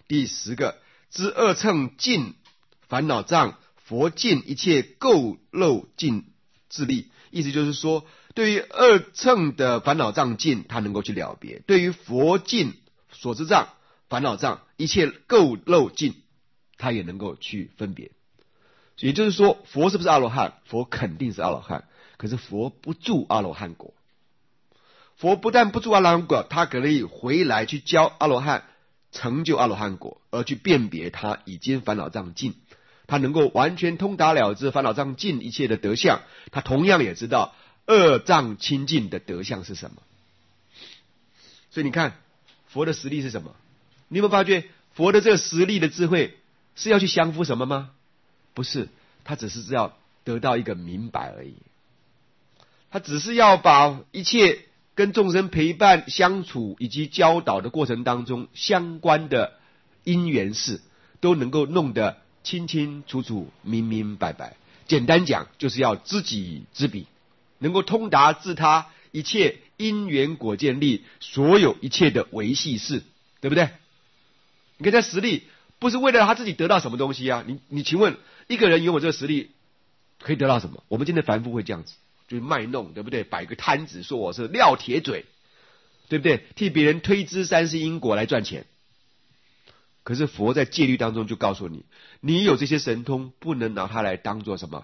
第10个，知二乘尽烦恼障，佛尽一切垢漏尽自利。意思就是说，对于二乘的烦恼障尽，他能够去了别；对于佛尽所知障、烦恼障一切垢漏尽，他也能够去分别。也就是说，佛是不是阿罗汉？佛肯定是阿罗汉，可是佛不住阿罗汉果。佛不但不住阿罗汉果，他可以回来去教阿罗汉成就阿罗汉果，而去辨别他已经烦恼障尽，他能够完全通达了知烦恼障尽一切的德相，他同样也知道二障清净的德相是什么。所以你看佛的实力是什么？你有没有发觉佛的这个实力的智慧是要去降服什么吗？不是，他只是要得到一个明白而已。他只是要把一切跟众生陪伴相处以及教导的过程当中相关的因缘事都能够弄得清清楚楚、明明白白。简单讲，就是要知己知彼，能够通达自他一切因缘果见力，所有一切的维系事，对不对？你看这实力不是为了他自己得到什么东西啊？你请问一个人拥有这个实力可以得到什么？我们今天凡夫会这样子，就是卖弄，对不对？摆个摊子说我是撂铁嘴，对不对？替别人推知三世因果来赚钱。可是佛在戒律当中就告诉你，你有这些神通，不能拿它来当做什么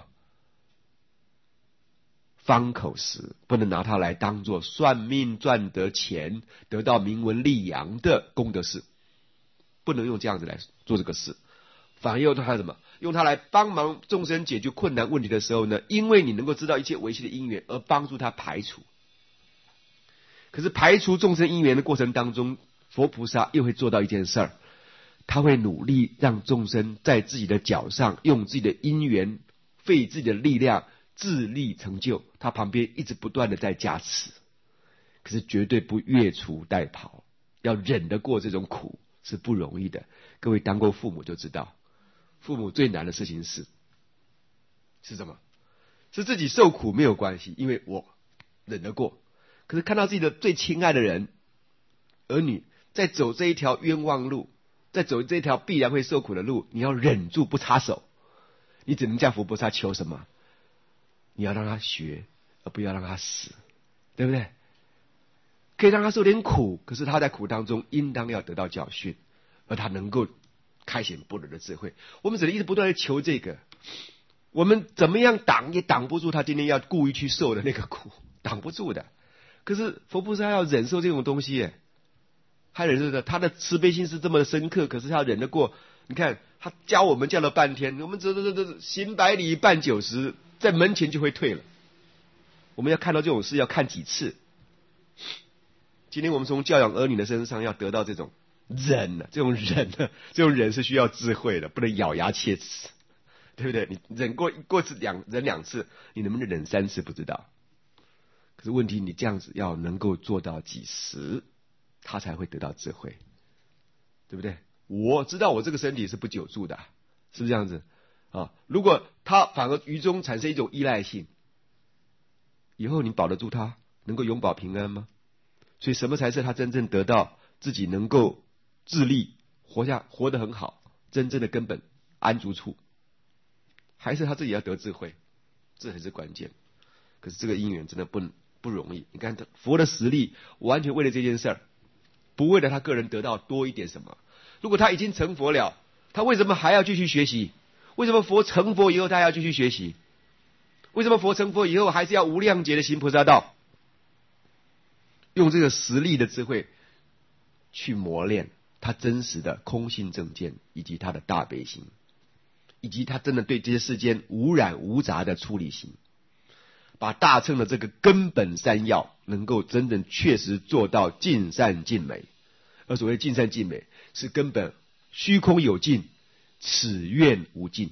方口实，不能拿它来当做算命赚得钱、得到名闻利养的功德事，不能用这样子来做这个事。反而用它什么？用它来帮忙众生解决困难问题的时候呢，因为你能够知道一切维系的因缘，而帮助他排除。可是排除众生因缘的过程当中，佛菩萨又会做到一件事儿，他会努力让众生在自己的脚上用自己的因缘费自己的力量自力成就，他旁边一直不断的在加持，可是绝对不越俎代庖，要忍得过这种苦是不容易的。各位当过父母就知道，父母最难的事情是什么？是自己受苦没有关系，因为我忍得过。可是看到自己的最亲爱的人儿女在走这一条冤枉路，在走这条必然会受苦的路，你要忍住不插手。你只能向佛菩萨求什么？你要让他学，而不要让他死，对不对？可以让他受点苦，可是他在苦当中应当要得到教训，而他能够开显般若的智慧。我们只能一直不断的求这个，我们怎么样挡也挡不住他今天要故意去受的那个苦，挡不住的。可是佛菩萨要忍受这种东西耶，他忍受的，他的慈悲心是这么的深刻，可是他忍得过。你看他教我们教了半天，我们走行百里半90，在门前就会退了。我们要看到这种事要看几次？今天我们从教养儿女的身上要得到这种忍呢，这种忍是需要智慧的，不能咬牙切齿，对不对？你忍过忍2次，你能不能忍3次不知道。可是问题，你这样子要能够做到几时，他才会得到智慧，对不对？我知道我这个身体是不久住的，是不是这样子啊？如果他反而于中产生一种依赖性，以后你保得住他，能够永保平安吗？所以什么才是他真正得到自己能够自立活得很好真正的根本安住处？还是他自己要得智慧，这才是关键。可是这个因缘真的不容易。你看佛的实力完全为了这件事儿，不为了他个人得到多一点什么。如果他已经成佛了，他为什么还要继续学习？为什么佛成佛以后他还要继续学习？为什么佛成佛以后还是要无量劫的行菩萨道？用这个实力的智慧去磨练他真实的空性正见，以及他的大悲心，以及他真的对这些世间无染无杂的出离心，把大乘的这个根本三要能够真正确实做到尽善尽美。而所谓尽善尽美，是根本虚空有尽，此愿无尽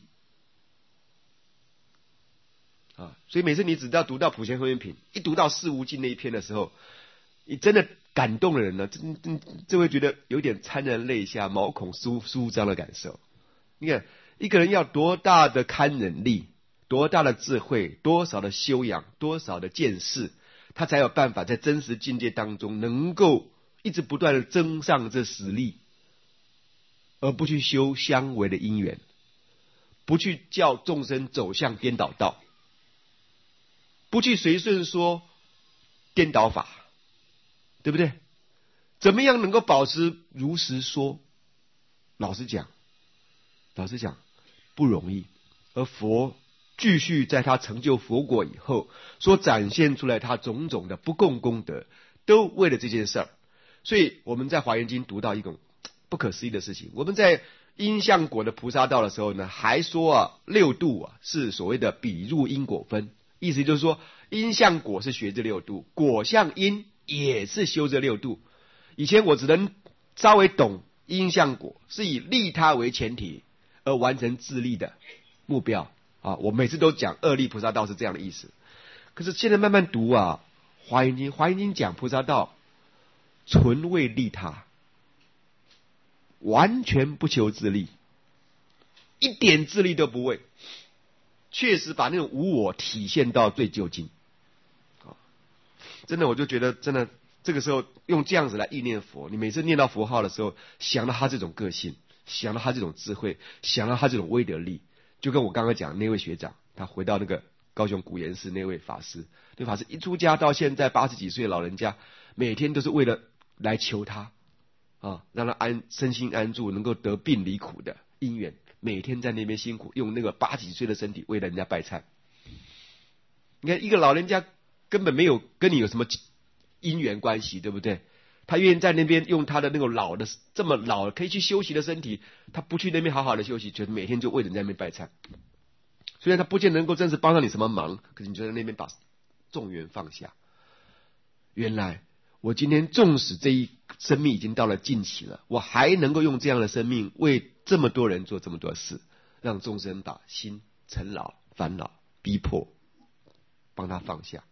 啊！所以每次你只要读到普贤行愿品，一读到事无尽那一篇的时候，你真的感动的人呢，就会觉得有点潸然泪下、毛孔舒张的感受。你看一个人要多大的堪忍力，多大的智慧，多少的修养，多少的见识，他才有办法在真实境界当中能够一直不断的增上这实力。 而不去修相违的因缘，不去叫众生走向颠倒道，不去随顺说颠倒法，对不对？怎么样能够保持如实说？老实讲不容易。而佛继续在他成就佛果以后，所展现出来他种种的不共功德，都为了这件事儿。所以我们在华严经读到一种不可思议的事情，我们在因相果的菩萨道的时候呢，还说六度是所谓的比入因果分，意思就是说因相果是学这六度，果相因也是修这六度。以前我只能稍微懂因相果，是以利他为前提而完成自利的目标我每次都讲二利菩萨道是这样的意思。可是现在慢慢读华严经讲菩萨道纯为利他，完全不求自利，一点自利都不为，确实把那种无我体现到最究竟。真的，我就觉得真的这个时候用这样子来意念佛，你每次念到佛号的时候，想到他这种个性，想到他这种智慧，想到他这种威德力，就跟我刚刚讲那位学长，他回到那个高雄古岩寺那位法师，那法师一出家到现在80几岁的老人家，每天都是为了来求他让他身心安住，能够得病离苦的因缘，每天在那边辛苦，用那个80几岁的身体为人家拜忏。你看一个老人家根本没有跟你有什么因缘关系，对不对？他愿意在那边用他的那个这么老可以去休息的身体，他不去那边好好的休息，觉得每天就为人在那边拜忏。虽然他不见能够真是帮上你什么忙，可是你就在那边把众缘放下。原来我今天纵使这一生命已经到了尽期了，我还能够用这样的生命为这么多人做这么多事，让众生把心尘劳烦恼逼迫帮他放下，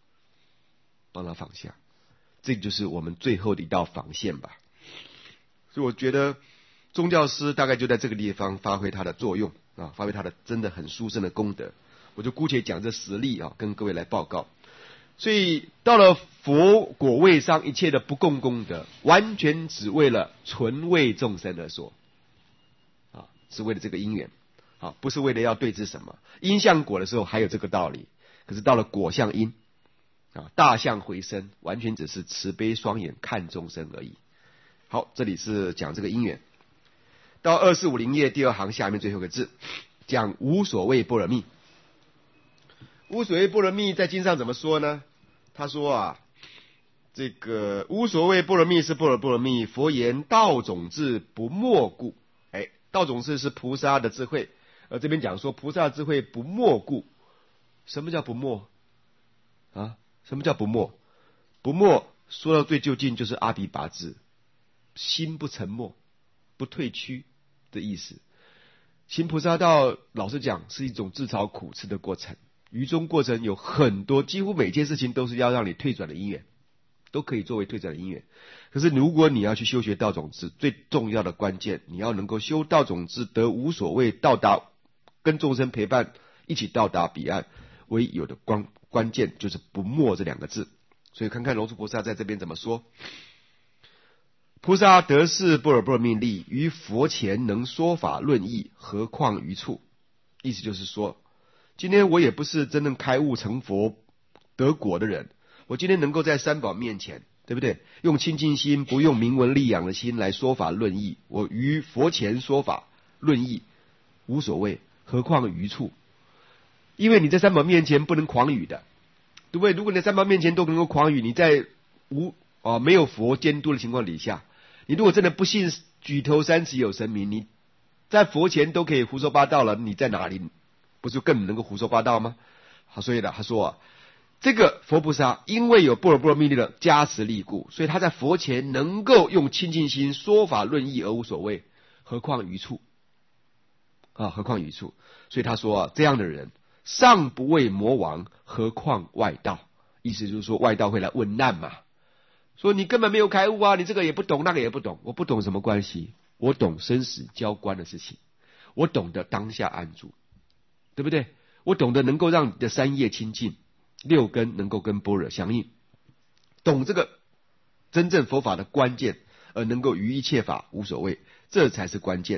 这就是我们最后的一道防线吧。所以我觉得宗教师大概就在这个地方发挥他的作用发挥他的真的很殊胜的功德。我就姑且讲这10例跟各位来报告。所以到了佛果位上，一切的不共功德，完全只为了纯为众生而说是为了这个因缘不是为了要对治什么。因相果的时候还有这个道理，可是到了果相因大相回身，完全只是慈悲双眼看众生而已。好，这里是讲这个因缘。到2450页第2行下面最后一个字，讲无所谓般若蜜。无所谓般若蜜在经上怎么说呢？他说这个无所谓般若蜜是般若蜜，佛言道种智不没故。道种智是菩萨的智慧，这边讲说菩萨的智慧不没故。什么叫不没什么叫不没？不没说到最究竟就是阿鼻拔智，心不沉没，不退屈的意思。行菩萨道老实讲是一种自讨苦吃的过程，于中过程有很多，几乎每件事情都是要让你退转的因缘，都可以作为退转的因缘。可是如果你要去修学道种智，最重要的关键，你要能够修道种智得无所谓，到达跟众生陪伴一起到达彼岸，唯有的关键就是不没这2个字。所以看看龙树菩萨在这边怎么说。菩萨得是般若波罗蜜力，于佛前能说法论义，何况于处。意思就是说，今天我也不是真正开悟成佛得果的人，我今天能够在三宝面前，对不对？用清净心，不用名闻利养的心来说法论义，我于佛前说法论义无所谓，何况于处。因为你在三宝面前不能诳语的，对不对？如果你在三宝面前都能够诳语，你在没有佛监督的情况底下，你如果真的不信举头三尺有神明，你在佛前都可以胡说八道了，你在哪里不是更能够胡说八道吗？所以他说这个佛菩萨因为有般若波罗蜜力的加持力故，所以他在佛前能够用清净心说法论义而无所谓，何况于处何况于处。所以他说这样的人尚不为魔王，何况外道。意思就是说外道会来问难嘛，说你根本没有开悟你这个也不懂，那个也不懂。我不懂什么关系？我懂生死交关的事情，我懂得当下安住，对不对？我懂得能够让你的三业清净，六根能够跟般若相应，懂这个真正佛法的关键，而能够于一切法无所谓，这才是关键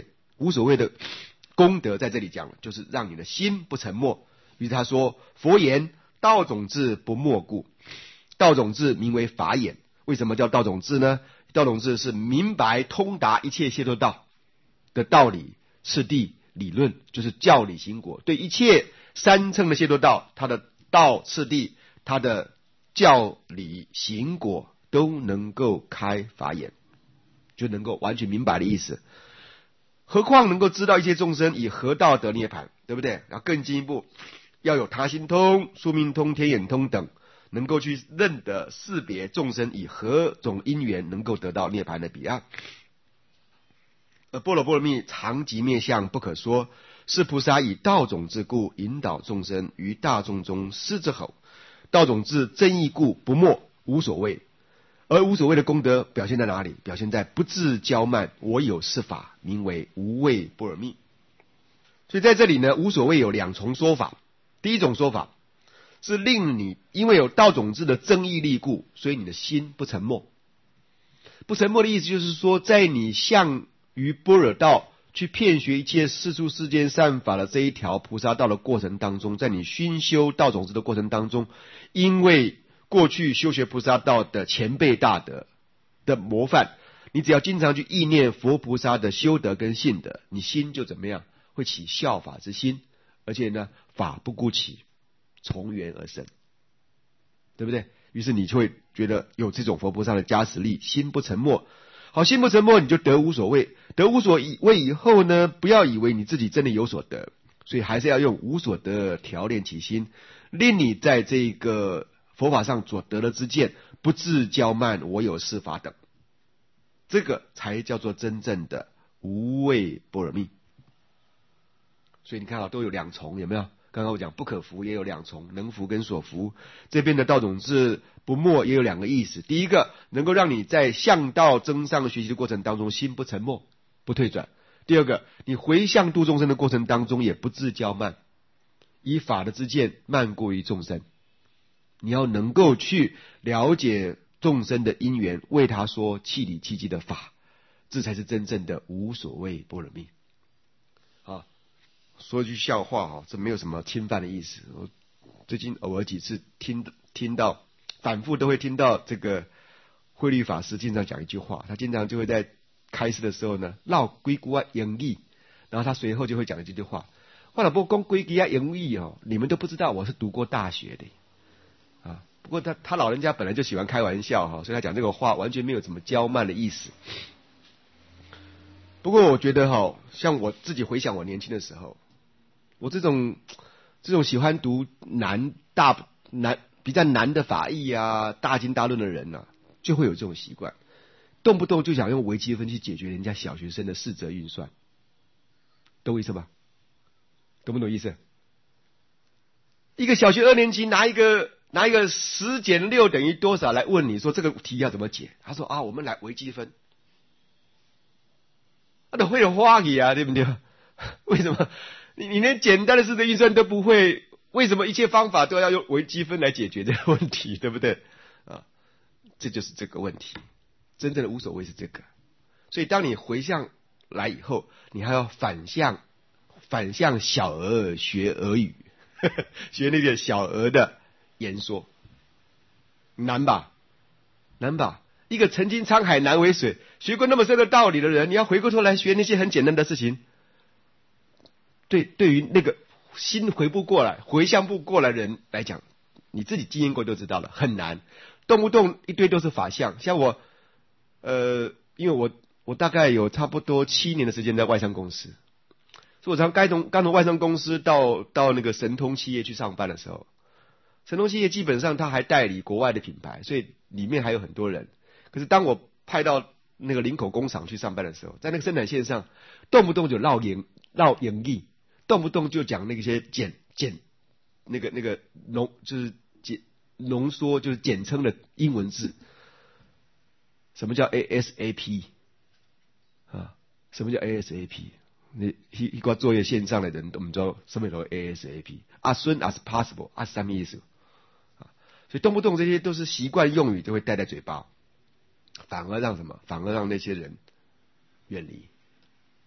无所谓的功德在这里讲了，就是让你的心不沉默。于是他说，佛言道种智不没故，道种智名为法眼。为什么叫道种智呢？道种智是明白通达一切解脱道的道理、次第、理论，就是教理行果。对一切三乘的解脱道，它的道次第、它的教理行果都能够开法眼，就能够完全明白的意思。何况能够知道一切众生以何道得涅槃，对不对？然后更进一步，要有他心通、宿命通、天眼通等，能够去认得识别众生以何种因缘能够得到涅槃的彼岸。而般若波罗蜜常寂灭相不可说，是菩萨以道种智故，引导众生于大众中狮之吼。道种智真义故，不没无所谓。而无所谓的功德表现在哪里？表现在不自骄慢，我有是法，名为无畏般若蜜。所以在这里呢，无所谓有两重说法。第一种说法是令你因为有道种智的增益力故，所以你的心不沉默。不沉默的意思就是说，在你向于般若道去遍学一切世出世间善法的这一条菩萨道的过程当中，在你熏修道种智的过程当中，因为过去修学菩萨道的前辈大德的模范，你只要经常去意念佛菩萨的修德跟信德，你心就怎么样？会起效法之心，而且呢，法不孤起，从缘而生，对不对？于是你就会觉得有这种佛菩萨的加持力，心不沉默。好，心不沉默，你就得无所谓。得无所谓以后呢，不要以为你自己真的有所得，所以还是要用无所得调练其心，令你在这个佛法上所得的知见，不自骄慢，我有是法等，这个才叫做真正的无畏般若蜜。所以你看啊，都有两重，有没有？刚刚我讲不可服也有两重，能服跟所服。这边的道种智不没也有两个意思。第一个，能够让你在向道增上学习的过程当中，心不沉默，不退转；第二个，你回向度众生的过程当中，也不自骄慢，以法的知见慢过于众生。你要能够去了解众生的因缘，为他说契理契机的法，这才是真正的无所谓般若蜜。啊，说一句笑话哈，这没有什么侵犯的意思。我最近偶尔几次听到，反复都会听到这个慧律法师经常讲一句话，他经常就会在开示的时候呢，绕规矩啊英语，然后他随后就会讲这句话：我若不讲规矩啊英语哦，你们都不知道我是读过大学的。啊，不过他老人家本来就喜欢开玩笑哈，所以他讲这个话完全没有什么骄慢的意思。不过我觉得哈，像我自己回想我年轻的时候，我这种喜欢读比较难的法义啊、大经大论的人啊，就会有这种习惯，动不动就想用微积分去解决人家小学生的四则运算，懂我意思吧？懂不懂意思？一个小学2年级拿一个10减6等于多少来问你说这个题要怎么解？他说啊，我们来微积分。他都会有话语啊，对不对？为什么你连简单的式的运算都不会？为什么一切方法都要用微积分来解决这个问题？对不对？啊，这就是这个问题。真正的无所谓是这个。所以当你回向来以后，你还要反向小儿学俄语，学那个小儿的言说，难吧？难吧？一个曾经沧海难为水，学过那么深的道理的人，你要回过头来学那些很简单的事情，对于那个心回不过来、回向不过来的人来讲，你自己经验过就知道了，很难。动不动一堆都是法相，像我，因为我大概有差不多7年的时间在外商公司，所以我刚从外商公司到那个神通企业去上班的时候，神通企业基本上他还代理国外的品牌，所以里面还有很多人。可是当我派到那个林口工厂去上班的时候，在那个生产线上，动不动就绕英语，动不动就讲那些那个浓缩就是简称的英文字。什么叫 ASAP 啊？什么叫 ASAP？ 你一个作业线上的人都不知道什么叫 ASAP。as soon as possible， 什么意思？所以动不动这些都是习惯用语，就会带在嘴巴。反而让那些人远离，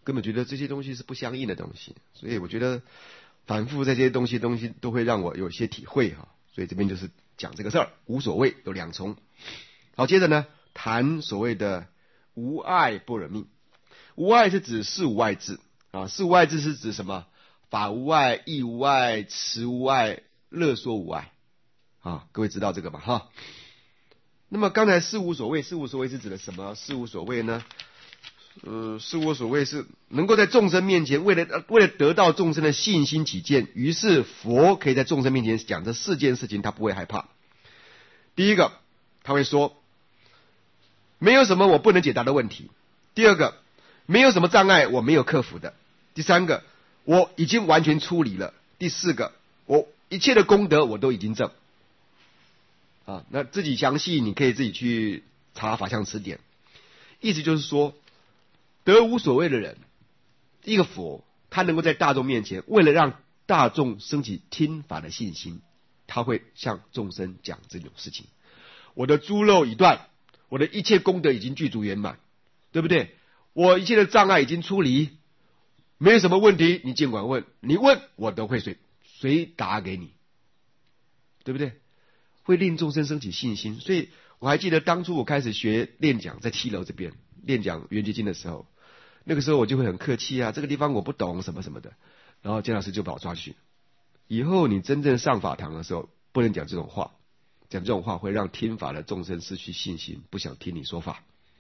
根本觉得这些东西是不相应的东西，所以我觉得反复在这些东西都会让我有些体会哈。所以这边就是讲这个事儿，无所谓有两重。好，接着呢谈所谓的无碍般若蜜。无碍是指四无碍智啊，四无碍智是指什么？法无碍、义无碍、慈无碍、乐说无碍啊，各位知道这个吧哈？那么刚才四无所谓，四无所谓是指的什么？四无所谓呢？四无所谓是能够在众生面前，为了得到众生的信心起见，于是佛可以在众生面前讲这四件事情，他不会害怕。第一个，他会说，没有什么我不能解答的问题；第二个，没有什么障碍我没有克服的；第三个，我已经完全出离了；第四个，我一切的功德我都已经证。啊，那自己详细你可以自己去查法相词典。意思就是说，得无所谓的人，一个佛，他能够在大众面前，为了让大众升起听法的信心，他会向众生讲这种事情。我的诸漏已断，我的一切功德已经具足圆满，对不对？我一切的障碍已经出离，没有什么问题，你尽管问，你问我都会随答给你，对不对？会令众生升起信心。所以我还记得当初我开始学练讲，在七楼这边练讲圆觉经的时候，那个时候我就会很客气啊，这个地方我不懂什么什么的，然后姜老师就把我抓去，以后你真正上法堂的时候不能讲这种话，讲这种话会让听法的众生失去信心，不想听你说法。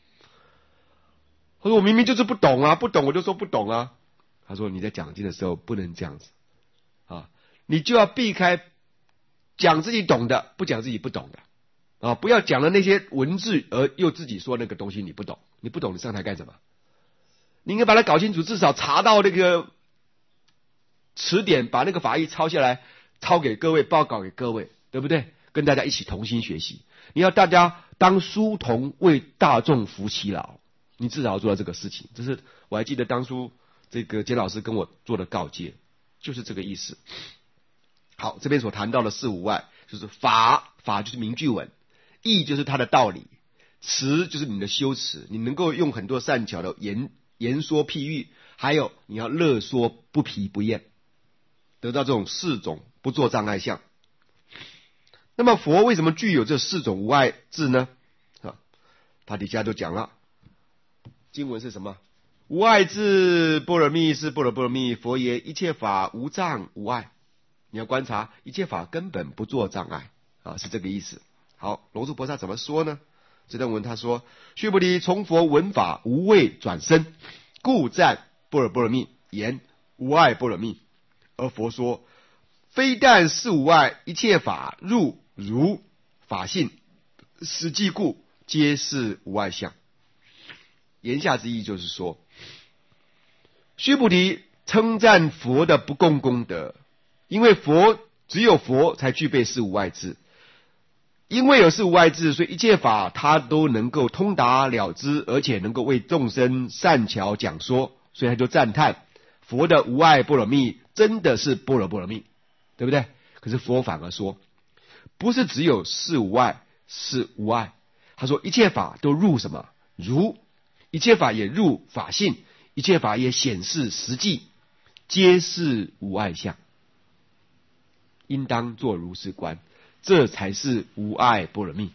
他说我明明就是不懂啊，不懂我就说不懂啊。他说你在讲经的时候不能这样子啊，你就要避开讲自己懂的，不讲自己不懂的啊！不要讲了那些文字，而又自己说那个东西你不懂，你不懂你上台干什么？你应该把它搞清楚，至少查到那个词典，把那个法义抄下来，抄给各位，报告给各位，对不对？跟大家一起同心学习。你要大家当书童，为大众服其劳，你至少要做到这个事情。这是我还记得当初这个简老师跟我做的告诫，就是这个意思。好，这边所谈到的四无碍，就是法就是名句文，义就是它的道理，词就是你的修持，你能够用很多善巧的言说譬喻，还有你要乐说不疲不厌，得到这种四种不作障碍相。那么佛为什么具有这四种无碍智呢？他底下就讲了，经文是什么？无碍智般若蜜是般若波罗蜜，佛言一切法无障无碍。你要观察一切法根本不作障碍啊，是这个意思。好，龙树菩萨怎么说呢？这段文他说：须菩提，从佛闻法无畏转生，故赞般若波罗蜜，言无碍般若蜜。而佛说，非但是无碍，一切法入如法性，实际故，皆是无碍相。言下之意就是说，须菩提称赞佛的不共功德，因为只有佛才具备四无碍智，因为有四无碍智，所以一切法他都能够通达了知，而且能够为众生善巧讲说，所以他就赞叹佛的无碍般若蜜真的是般若波罗蜜，对不对？可是佛反而说，不是只有四无碍是无碍，他说一切法都入什么？如，一切法也入法性，一切法也显示实际，皆是无碍相，应当作如是观，这才是无碍般若蜜。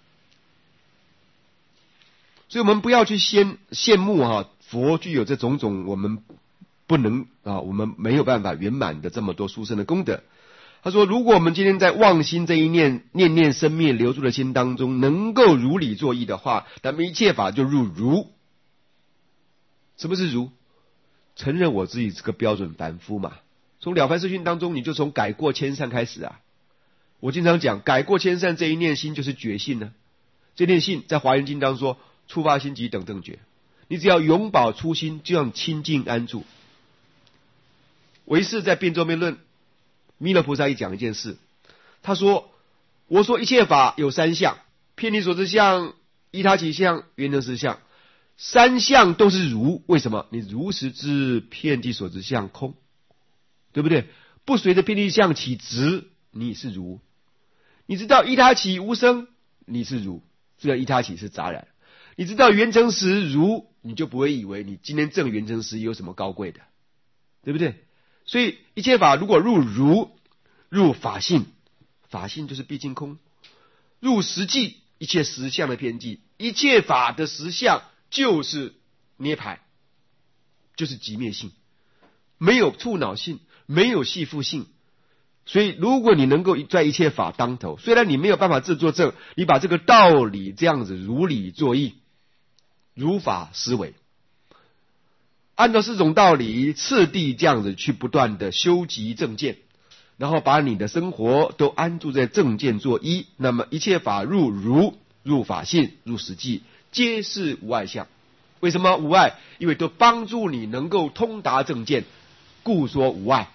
所以我们不要去羡慕佛具有这种种我们不能我们没有办法圆满的这么多殊胜的功德。他说，如果我们今天在妄心这一念念生灭流入的心当中，能够如理作意的话，咱们一切法就入如。什么是如？承认我自己是个标准凡夫嘛。从了凡四训当中，你就从改过迁善开始啊。我经常讲，改过迁善这一念心就是觉性呢。这念性在华严经当中说，初发心即等正觉。你只要永保初心，就让清净安住。唯识在辩咒辩论，弥勒菩萨一讲一件事，他说：我说一切法有三相，遍体所知相、依他起相、圆成实相，三相都是如。为什么？你如实知遍体所知相空，对不对？不随着遍体相起执，你是如。你知道依他起无生，你是如，虽然依他起是杂染。你知道圆成实如， 你就不会以为你今天证圆成实有什么高贵的，对不对？所以一切法如果入如，入法性，法性就是毕竟空；入实际，一切实相的偏激，一切法的实相就是涅槃，就是寂灭性，没有触恼性，没有系缚性。所以如果你能够在一切法当头，虽然你没有办法自作证，你把这个道理这样子如理作意，如法思维，按照四种道理次第这样子去不断的修集正见，然后把你的生活都安住在正见作依，那么一切法入如，入法性，入实际，皆是无碍相。为什么无碍？因为都帮助你能够通达正见，故说无碍。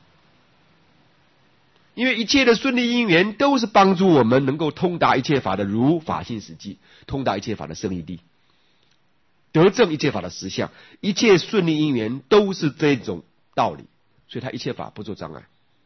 因为一切的顺利因缘都是帮助我们能够通达一切法的如法性实际，通达一切法的胜义谛，得证一切法的实相。一切顺利因缘都是这种道理，所以他一切法不做障碍，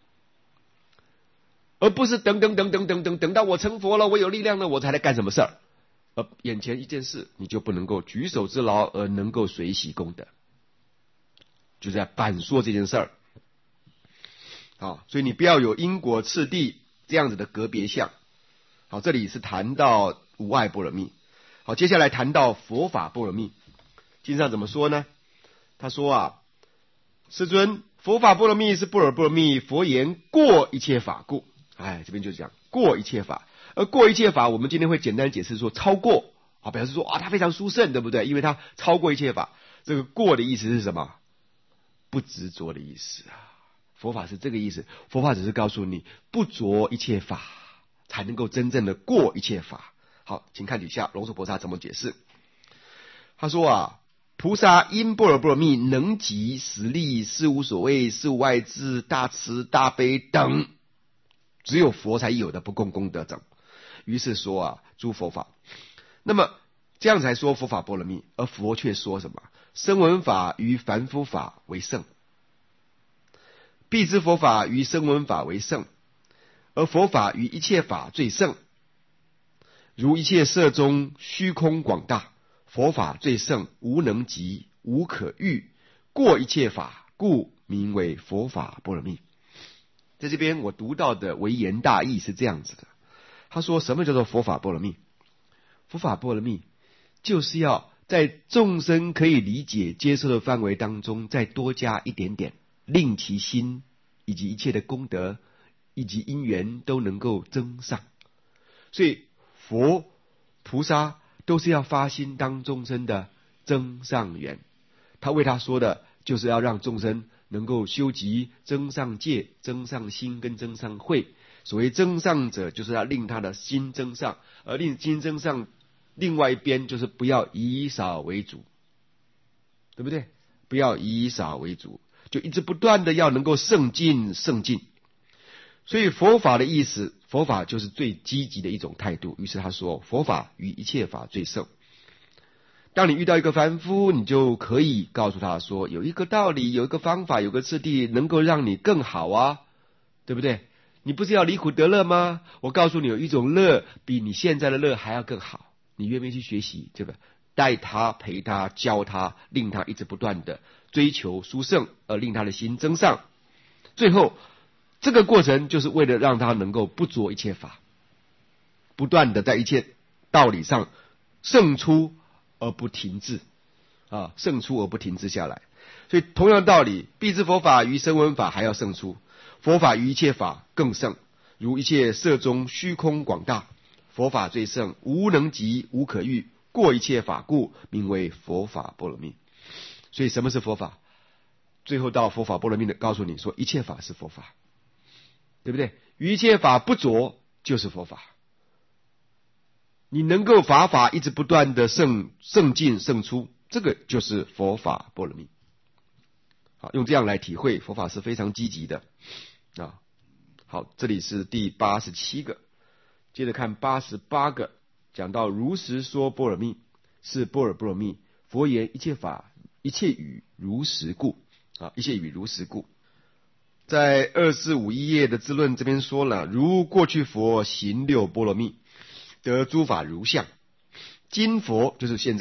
而不是等到我成佛了，我有力量了，我才来干什么事儿。而眼前一件事，你就不能够举手之劳而能够随喜功德，就在反说这件事儿。好，所以你不要有因果次第这样子的隔别相。好，这里是谈到无碍般若蜜。好，接下来谈到佛法般若蜜。经上怎么说呢？他说啊，世尊，佛法般若蜜是般若波罗蜜，佛言过一切法故。这边就讲过一切法。而过一切法，我们今天会简单解释说超过，表示说他非常殊胜，对不对？因为他超过一切法。这个过的意思是什么？不执着的意思啊。佛法是这个意思，佛法只是告诉你不着一切法，才能够真正的过一切法。好，请看底下龙树菩萨怎么解释。他说啊，菩萨因般若波罗蜜能集实力，事无所谓，事无外智，大慈大悲等，只有佛才有的不共功德等。于是说啊，诸佛法，那么这样才说佛法般若蜜，而佛却说什么？声闻法于凡夫法为圣，必知佛法于声闻法为圣，而佛法于一切法最圣。如一切色中虚空广大，佛法最圣，无能及，无可喻，过一切法，故名为佛法般若蜜。在这边我读到的微言大义是这样子的。他说什么叫做佛法般若蜜？佛法般若蜜就是要在众生可以理解接受的范围当中再多加一点点，令其心以及一切的功德以及因缘都能够增上。所以佛菩萨都是要发心当众生的增上缘，他为他说的就是要让众生能够修集增上戒、增上心跟增上慧。所谓增上者，就是要令他的心增上，而令心增上另外一边就是不要以少为主，对不对？不要以少为主，就一直不断的要能够胜进胜进。所以佛法的意思，佛法就是最积极的一种态度。于是他说佛法与一切法最胜。当你遇到一个凡夫，你就可以告诉他说有一个道理，有一个方法，有个次第能够让你更好啊，对不对？你不是要离苦得乐吗？我告诉你有一种乐比你现在的乐还要更好，你愿不愿意去学习？对吧？带他陪他教他，令他一直不断的追求殊胜，而令他的心增上。最后这个过程就是为了让他能够不着一切法，不断的在一切道理上胜出而不停滞胜出而不停滞下来。所以同样道理，必知佛法于声闻法还要胜出，佛法于一切法更胜。如一切色中虚空广大，佛法最胜，无能及，无可喻，过一切法故，名为佛法般若蜜。所以什么是佛法？最后到佛法般若蜜的告诉你说一切法是佛法，对不对？于一切法不着就是佛法。你能够法一直不断的胜进胜出，这个就是佛法般若蜜。好，用这样来体会佛法是非常积极的好，这里是第87个，接着看88个，讲到如实说般若蜜，是般若波罗蜜。佛言一切法，一切语如实故一切语如实故。在2451页的自论这边说了，如过去佛行六波罗蜜，得诸法如相。今佛就是现在的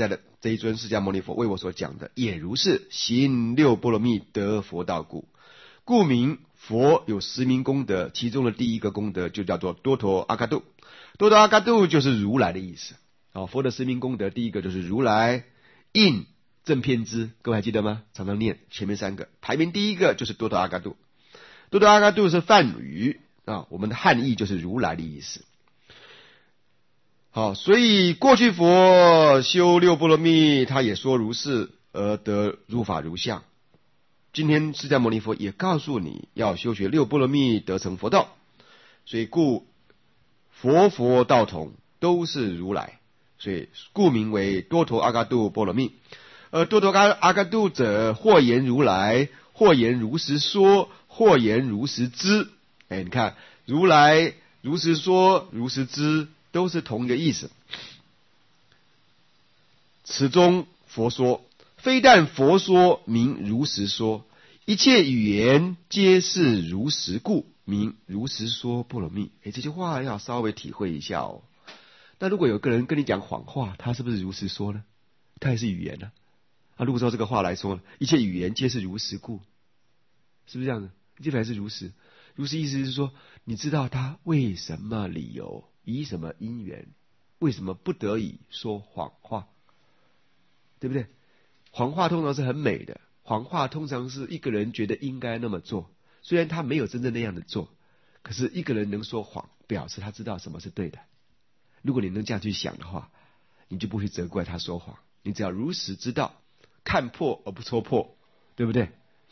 这一尊释迦牟尼佛为我所讲的，也如是行六波罗蜜得佛道故。故名佛有十名功德，其中的第一个功德就叫做多陀阿伽度。多陀阿伽度就是如来的意思。佛的十名功德，第一个就是如来应正遍知，各位还记得吗？常常念前面三个，排名第一个就是多陀阿伽度。多陀阿伽度是梵语我们的汉译就是如来的意思。好，所以过去佛修六波罗蜜，他也说如是而得如法如相。今天释迦牟尼佛也告诉你要修学六波罗蜜得成佛道，所以故佛道同，都是如来，所以故名为多陀阿伽度波罗蜜。而多陀阿伽度者，或言如来，或言如实说，或言如实知。你看如来、如实说、如实知都是同一个意思。此中佛说，非但佛说名如实说，一切语言皆是如实故，名如实说波罗蜜。这句话要稍微体会一下那如果有个人跟你讲谎话，他是不是如实说呢？他也是语言呢。如果照这个话来说，一切语言皆是如实故，是不是这样的？一切还是如实。如实意思是说，你知道他为什么理由，以什么因缘，为什么不得已说谎话，对不对？谎话通常是很美的，谎话通常是一个人觉得应该那么做，虽然他没有真正那样的做，可是一个人能说谎，表示他知道什么是对的。如果你能这样去想的话，你就不会责怪他说谎，你只要如实知道，看破而不戳破，对不对？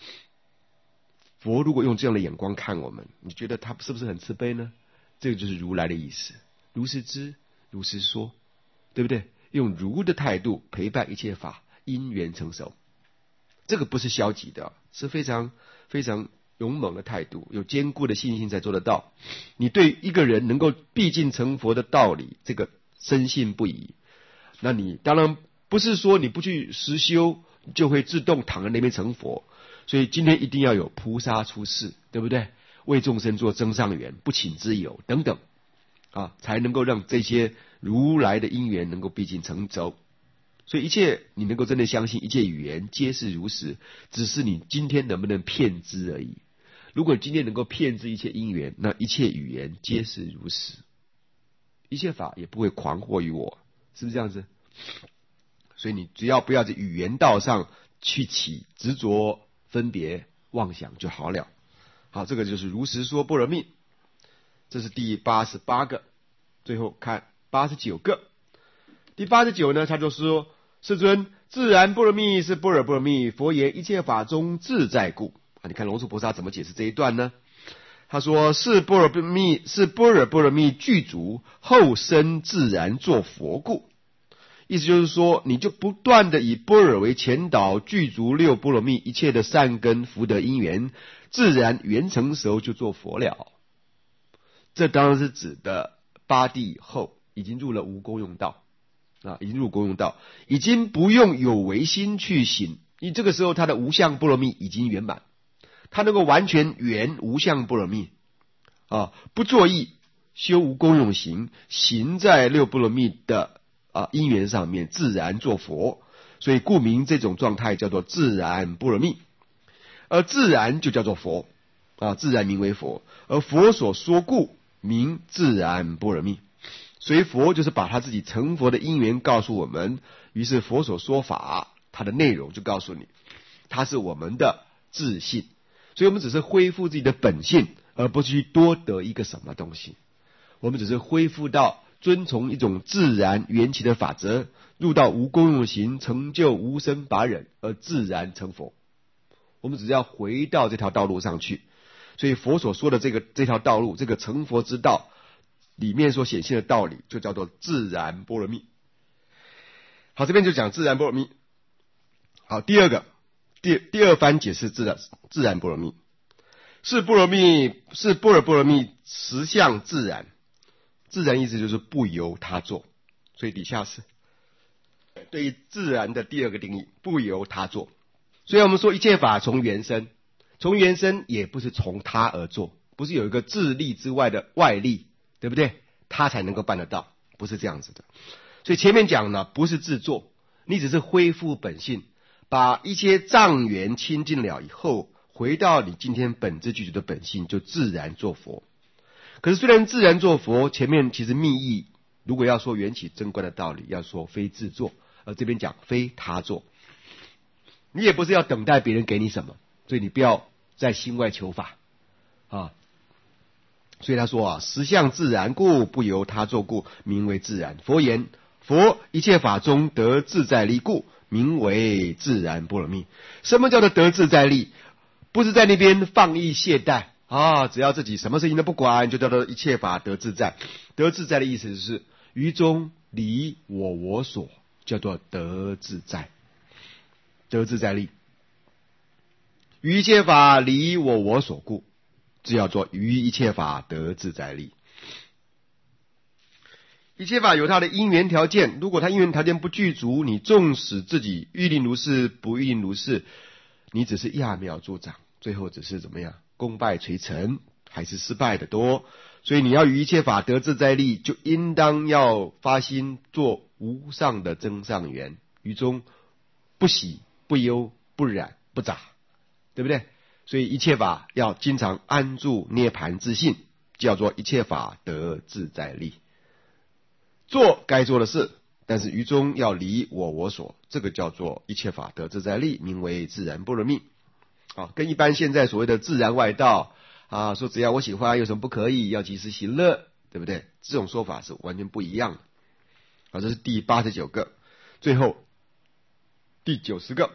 佛如果用这样的眼光看我们，你觉得他是不是很慈悲呢？这个就是如来的意思，如实知，如实说，对不对？用如的态度陪伴一切法，因缘成熟。这个不是消极的，是非常非常勇猛的态度，有坚固的信心才做得到。你对一个人能够毕竟成佛的道理，这个深信不疑，那你当然不是说你不去实修就会自动躺在那边成佛。所以今天一定要有菩萨出世，对不对？为众生做增上缘，不请之友等等才能够让这些如来的因缘能够毕竟成熟。所以一切你能够真的相信，一切语言皆是如实，只是你今天能不能骗之而已。如果今天能够骗之一切因缘，那一切语言皆是如实，一切法也不会狂惑于我，是不是这样子？所以你只要不要在语言道上去起执着分别妄想就好了。好，这个就是如实说波罗蜜，这是第88个。最后看89个。第89呢，他就说：世尊，自然波罗蜜是般若波罗蜜，佛言一切法中自在故。你看龙树菩萨怎么解释这一段呢？他说：是般若波罗蜜，是般若波罗蜜具足，后生自然作佛故。意思就是说，你就不断的以般若为前导，具足六波罗蜜一切的善根福德因缘，自然缘成熟就做佛了。这当然是指的八地以后已经入了无功用道已经入功用道，已经不用有为心去行，因为这个时候他的无相波罗蜜已经圆满，他能够完全圆无相波罗蜜不作意修无功用行，行在六波罗蜜的因缘上面，自然做佛。所以故名这种状态叫做自然波罗蜜。而自然就叫做佛自然名为佛，而佛所说故名自然波罗蜜。所以佛就是把他自己成佛的因缘告诉我们，于是佛所说法，它的内容就告诉你，它是我们的自信。所以我们只是恢复自己的本性，而不去多得一个什么东西。我们只是恢复到遵从一种自然缘起的法则，入到无功用行，成就无生法忍，而自然成佛。我们只是要回到这条道路上去。所以佛所说的这条道路，这个成佛之道里面所显现的道理，就叫做自然波罗蜜。好，这边就讲自然波罗蜜。好，第二番解释自然波罗蜜。是般若波罗蜜实相自然。自然意思就是不由他做，所以底下是对于自然的第二个定义，不由他做。所以我们说一切法从缘生，从缘生也不是从他而做，不是有一个自力之外的外力，对不对？他才能够办得到，不是这样子的。所以前面讲呢，不是自作， 你只是恢复本性，把一些障缘清净了以后，回到你今天本自具足的本性，就自然做佛。可是虽然自然做佛，前面其实密意，如果要说缘起真观的道理，要说非自作，而这边讲非他作。你也不是要等待别人给你什么，所以你不要在心外求法啊。所以他说啊，实相自然故，不由他作故，名为自然。佛言：佛一切法中得自在力故，名为自然波罗蜜。什么叫做得自在力？不是在那边放逸懈怠啊，只要自己什么事情都不管，就叫做一切法得自在。得自在的意思是于中离我所，叫做得自在。得自在力，于一切法离我所故，这叫做于一切法得自在力。一切法有它的因缘条件，如果它因缘条件不具足，你纵使自己欲令如是，不欲令如是，你只是揠苗助长，最后只是怎么样，功败垂成，还是失败的多。所以你要于一切法得自在力，就应当要发心做无上的增上缘，于中不喜不忧不染不杂，对不对？所以一切法要经常安住涅盘自性，叫做一切法得自在力。做该做的事，但是于中要离我所，这个叫做一切法得自在力，名为自然波罗蜜。跟一般现在所谓的自然外道说只要我喜欢有什么不可以，要及时行乐，对不对？这种说法是完全不一样的。这是第89个。最后第90个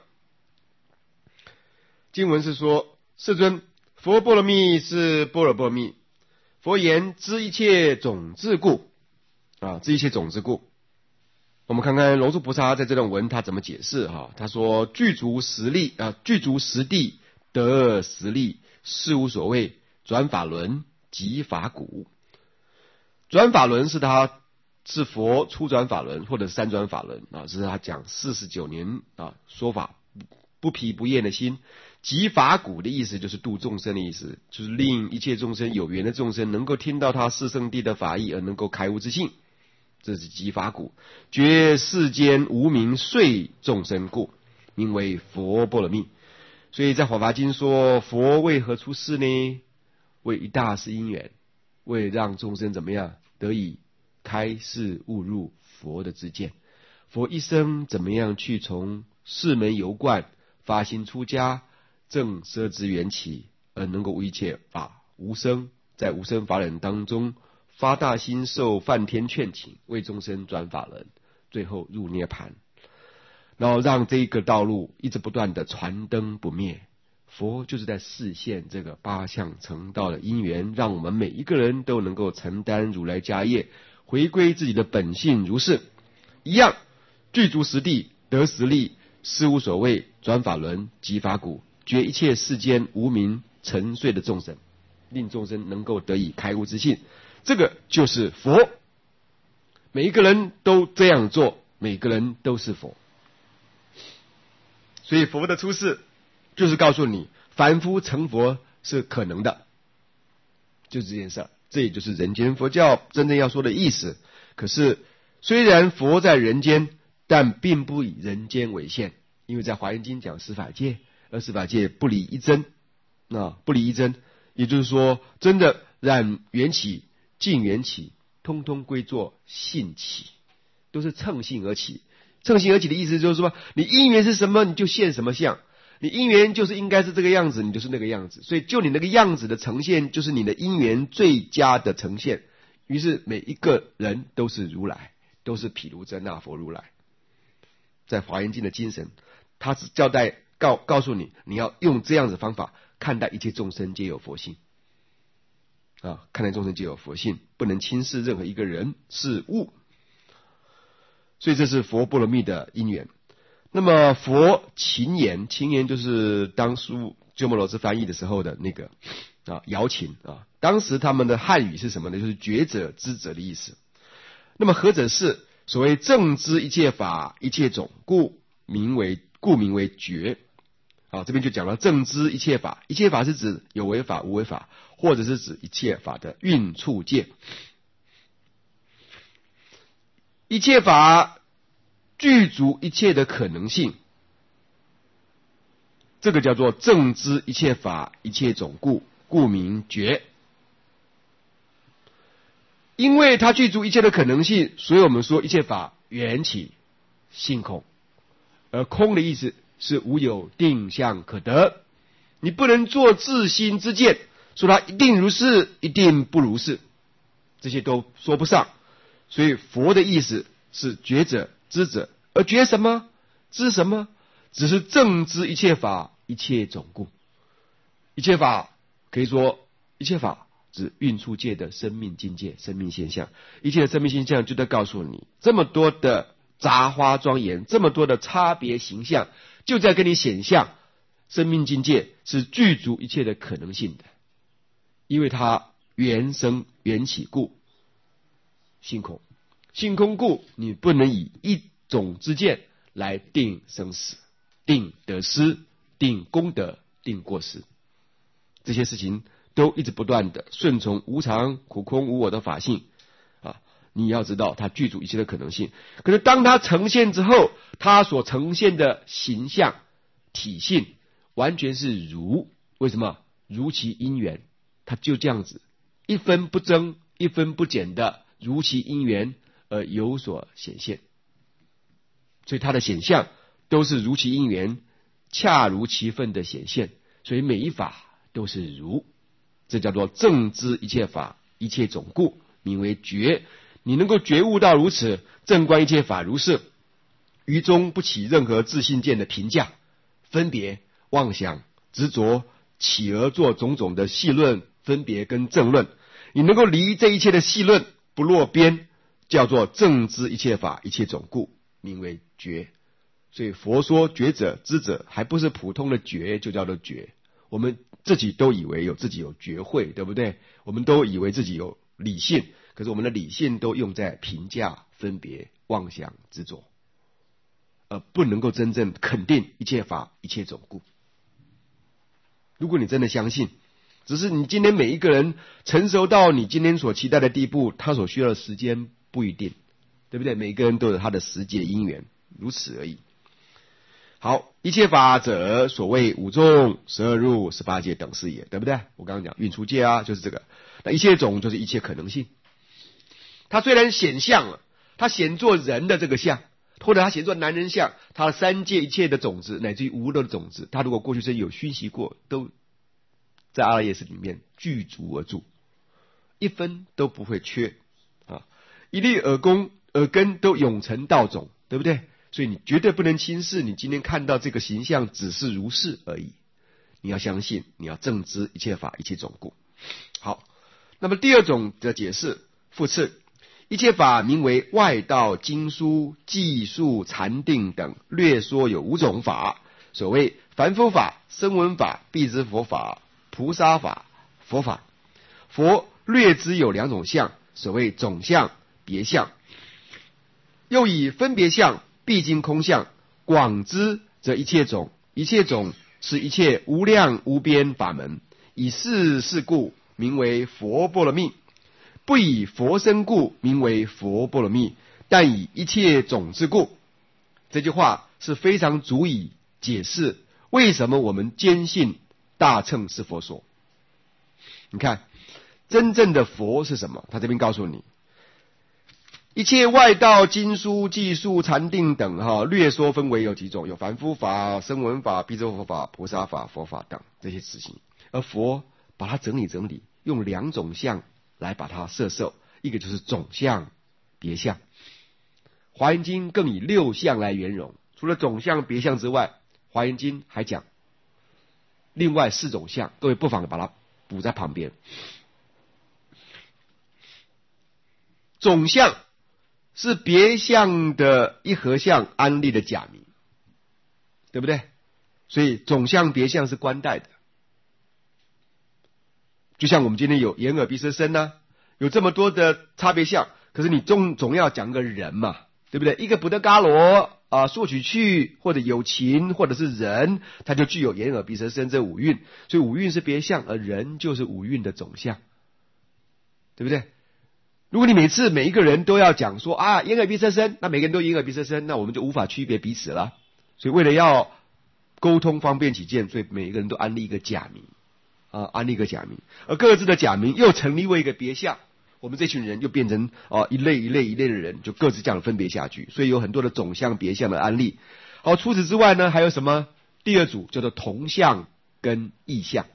经文是说：世尊，佛波罗蜜是般若波罗蜜。佛言：知一切种子故。知一切种子故。我们看看龙树菩萨在这段文他怎么解释他说：具足实力具足实地得实力，事无所谓，转法轮即法鼓。转法轮是佛初转法轮或者三转法轮这是他讲49年说法不疲不厌的心。即法鼓的意思就是度众生的意思，就是令一切众生有缘的众生能够听到他四圣谛的法义而能够开悟之性，这是即法鼓。觉世间无明遂众生故，名为佛波罗蜜。所以在华华经说，佛为何出世呢？为一大事因缘，为让众生怎么样得以开示悟入佛的知见。佛一生怎么样去从世门游观，发心出家，正摄知缘起，而能够无一切法无生，在无生法忍当中发大心，受梵天劝请，为众生转法轮，最后入涅盘，然后让这个道路一直不断的传灯不灭。佛就是在示现这个八相成道的因缘，让我们每一个人都能够承担如来家业，回归自己的本性如是。一样具足实地得实力，事无所谓，转法轮即法鼓，觉一切世间无明沉睡的众生，令众生能够得以开悟之性。这个就是佛，每一个人都这样做，每个人都是佛。所以佛的出世就是告诉你，凡夫成佛是可能的，就是这件事。这也就是人间佛教真正要说的意思。可是虽然佛在人间，但并不以人间为限，因为在华严经讲十法界，而十法界不离一真，不离一真，也就是说，真的染缘起、尽缘起，通通归作性起，都是乘性而起。乘性而起的意思就是说，你因缘是什么，你就现什么相。你因缘就是应该是这个样子，你就是那个样子。所以就你那个样子的呈现，就是你的因缘最佳的呈现。于是每一个人都是如来，都是毗卢遮那佛如来。在华严经的精神，他是交代告诉你，你要用这样子的方法看待一切众生皆有佛性看待众生皆有佛性，不能轻视任何一个人事物。所以这是佛波罗蜜的因缘。那么佛琴言，琴言就是当初鸠摩罗什翻译的时候的那个瑶琴当时他们的汉语是什么呢？就是觉者知者的意思。那么何者是？所谓正知一切法一切种，故名为觉。这边就讲了正知一切法，一切法是指有为法无为法，或者是指一切法的运处界。一切法具足一切的可能性，这个叫做正知一切法一切总故，故名觉。因为它具足一切的可能性，所以我们说一切法缘起性空。而空的意思是无有定向可得，你不能做自心之见，说它一定如是，一定不如是，这些都说不上。所以佛的意思是觉者知者，而觉什么知什么，只是正知一切法一切总故。一切法可以说一切法指运出界的生命境界、生命现象，一切的生命现象就在告诉你，这么多的杂花庄严，这么多的差别形象，就在跟你显象生命境界是具足一切的可能性的，因为它缘生缘起故性空，性空故你不能以一种之见来定生死、定得失、定功德、定过失，这些事情都一直不断的顺从无常、苦空、无我的法性啊！你要知道它具足一切的可能性。可是当它呈现之后，它所呈现的形象体性完全是如，为什么？如其因缘，它就这样子一分不增一分不减的如其因缘而有所显现，所以它的显象都是如其因缘恰如其分的显现，所以每一法都是如，这叫做正知一切法一切总故，名为觉。你能够觉悟到如此，正观一切法如是，于中不起任何自性见的评价、分别、妄想、执着，起而做种种的细论、分别跟正论。你能够离这一切的细论不落边，叫做正知一切法一切总故，名为觉。所以佛说觉者知者，还不是普通的觉，就叫做觉。我们自己都以为自己有觉慧，对不对？我们都以为自己有理性，可是我们的理性都用在评价、分别、妄想、执着，而不能够真正肯定一切法一切总故。如果你真的相信，只是你今天每一个人成熟到你今天所期待的地步，他所需要的时间不一定，对不对？每一个人都有他的时节因缘，如此而已。好，一切法者，所谓五众、12入、18界等是也，对不对？我刚刚讲运出界啊，就是这个。那一切种就是一切可能性。它虽然显相了，它显作人的这个相，或者它显作男人相，它的三界一切的种子，乃至于无漏的种子，它如果过去生有熏习过，都在阿赖耶识里面具足而住，一分都不会缺啊！一粒耳根都永成道种，对不对？所以你绝对不能轻视你今天看到这个形象只是如是而已，你要相信，你要正知一切法一切总故。好，那么第二种的解释复次，一切法名为外道经书、技术、禅定等，略说有5种法。所谓凡夫法、声闻法、辟支佛法、菩萨法、佛法。佛略知有2种相，所谓总相、别相。又以分别相、毕竟空相广知则一切种，一切种是一切无量无边法门，以是故名为佛波罗蜜，不以佛身故名为佛波罗蜜，但以一切种之故。这句话是非常足以解释为什么我们坚信大乘是佛说。你看真正的佛是什么？他这边告诉你，一切外道经书、技术、禅定等略说分为有几种，有凡夫法、声闻法、辟支佛法、菩萨法、佛法等这些事情，而佛把它整理，用2种相来把它摄受，一个就是总相、别相。华严经更以6相来圆融，除了总相、别相之外，华严经还讲另外4种相，各位不妨把它补在旁边。总相是别相的一合相安立的假名，对不对？所以总相别相是观待的。就像我们今天有眼耳鼻舌身啊，有这么多的差别相，可是你总要讲个人嘛，对不对？一个布德伽罗索取去，或者有情，或者是人，它就具有眼耳鼻舌身这5蕴，所以5蕴是别相，而人就是5蕴的总相，对不对？ 如果你每一个人都要讲说啊眼耳鼻舌身，那每个人都眼耳鼻舌身，那我们就无法区别彼此了。所以为了要沟通方便起见，所以每一个人都安立一个假名安立一个假名，而各自的假名又成立为一个别项，我们这群人就变成一类的人，就各自这样分别下去。所以有很多的总项别项的安立。好，除此之外呢，还有什么？第二组叫做同项跟异项。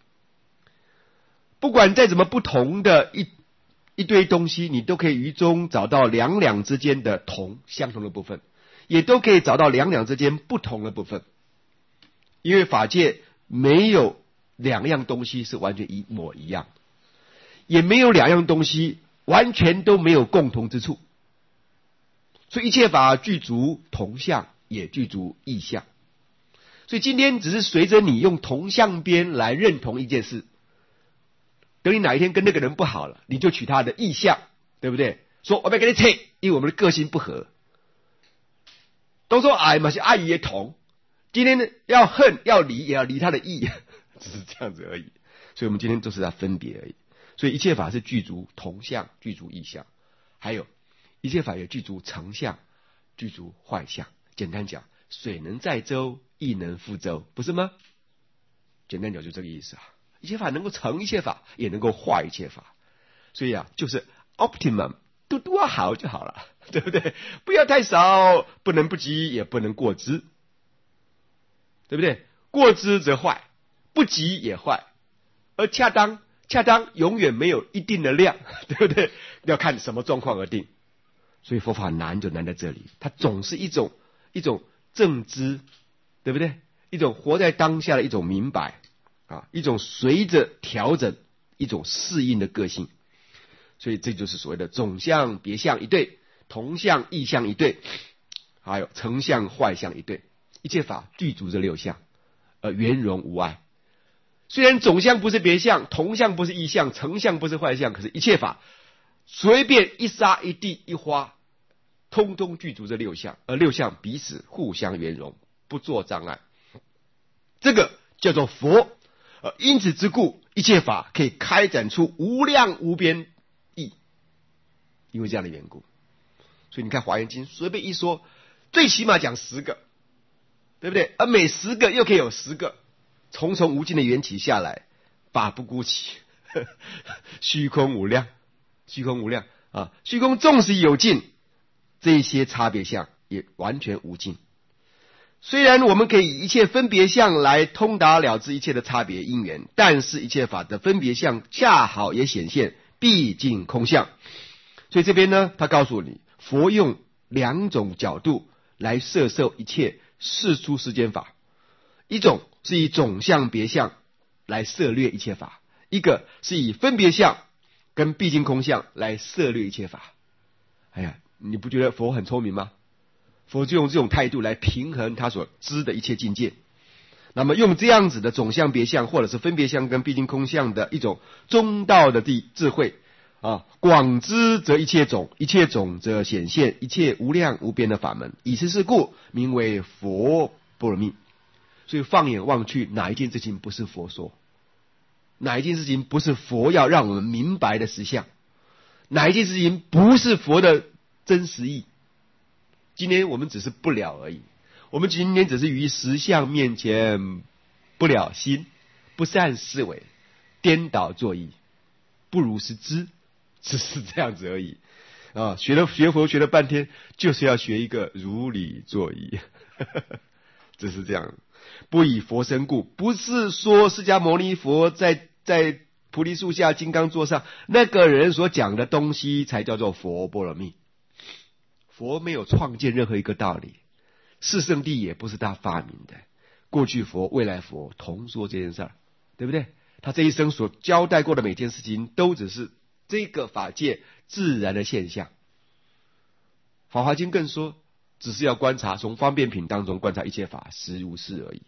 不管再怎么不同的一堆东西，你都可以于中找到两之间的相同的部分，也都可以找到两之间不同的部分。因为法界没有两样东西是完全一模一样，也没有两样东西完全都没有共同之处。所以一切法具足同相，也具足异相。所以今天只是随着你用同相边来认同一件事，等你哪一天跟那个人不好了，你就取他的异相，对不对？说我不要跟你扯，因为我们的个性不合。都说嘛是阿姨也同，今天要恨要离也要离他的异，只是这样子而已。所以我们今天都是在分别而已。所以一切法是具足同相，具足异相，还有一切法也具足成相，具足坏相。简单讲，水能载舟，亦能覆舟，不是吗？简单讲就这个意思啊。一切法能够成一切法，也能够坏一切法。所以就是 optimum， 多好就好了，对不对？不要太少，不能不及，也不能过之，对不对？过之则坏，不及也坏，而恰当永远没有一定的量，对不对？要看什么状况而定。所以佛法难就难在这里，它总是一种正知，对不对？一种活在当下的一种明白一种随着调整，一种适应的个性。所以这就是所谓的总相别相一对，同相异相一对，还有成相坏相一对。一切法具足这六项，圆融无碍。虽然总相不是别相，同相不是异相，成相不是坏相，可是一切法随便一沙一地一花，通通具足这六项，而六项彼此互相圆融，不作障碍。这个叫做佛。因此之故，一切法可以开展出无量无边义，因为这样的缘故。所以你看《华严经》随便一说，最起码讲10个，对不对？而每10个又可以有10个，重重无尽的缘起下来，法不孤起，虚空无量，虚空无量虚空纵使有尽，这些差别相也完全无尽。虽然我们可以以一切分别相来通达了知一切的差别因缘，但是一切法的分别相恰好也显现毕竟空相。所以这边呢，他告诉你，佛用2种角度来摄受一切世出世间法，一种是以总相别相来涉略一切法，一个是以分别相跟毕竟空相来涉略一切法。哎呀，你不觉得佛很聪明吗？佛就用这种态度来平衡他所知的一切境界。那么用这样子的总相别相，或者是分别相跟毕竟空相的一种中道的智慧广知则一切种，一切种则显现一切无量无边的法门，以此是故名为佛般若蜜。所以放眼望去，哪一件事情不是佛说？哪一件事情不是佛要让我们明白的实相？哪一件事情不是佛的真实义？今天我们只是不了而已，我们今天只是于实相面前不了心，不善思维，颠倒作意，不如是知，只是这样子而已学佛学了半天，就是要学一个如理作意只是这样。不以佛身故，不是说释迦牟尼佛在菩提树下金刚座上那个人所讲的东西才叫做佛般若蜜。佛没有创建任何一个道理，四圣谛也不是他发明的，过去佛未来佛同说这件事儿，对不对？他这一生所交代过的每件事情都只是这个法界自然的现象。法华经更说，只是要观察，从方便品当中观察一切法实如是而已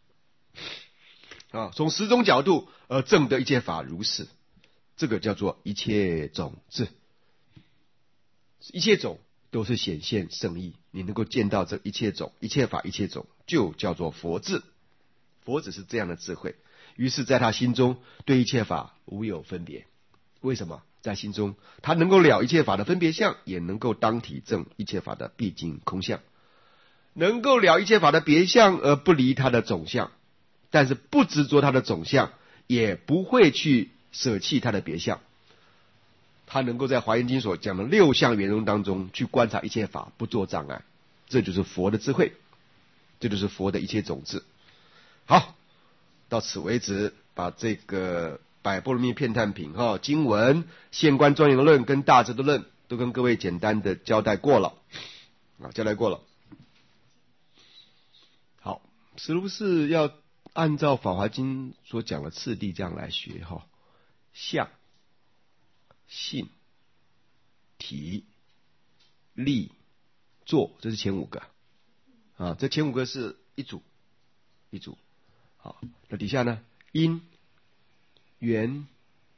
从10种角度而证得一切法如是，这个叫做一切种智。一切种都是显现圣意，你能够见到这一切种，一切法一切种，就叫做佛智。佛只是这样的智慧，于是在他心中对一切法无有分别。为什么？ 在心中，他能够了一切法的分别相，也能够当体证一切法的毕竟空相，能够了一切法的别相而不离它的总相，但是不执着它的总相，也不会去舍弃它的别相。他能够在华严经所讲的六相圆融当中去观察一切法，不做障碍，这就是佛的智慧，这就是佛的一切种子。好，到此为止，把这个百波罗蜜片探品经文、现观庄严论跟大智度论都跟各位简单的交代过了好，是不是要按照法华经所讲的次第这样来学相、性、体、力、作，这是前5个这前5个是一组。好，那底下呢，因、缘、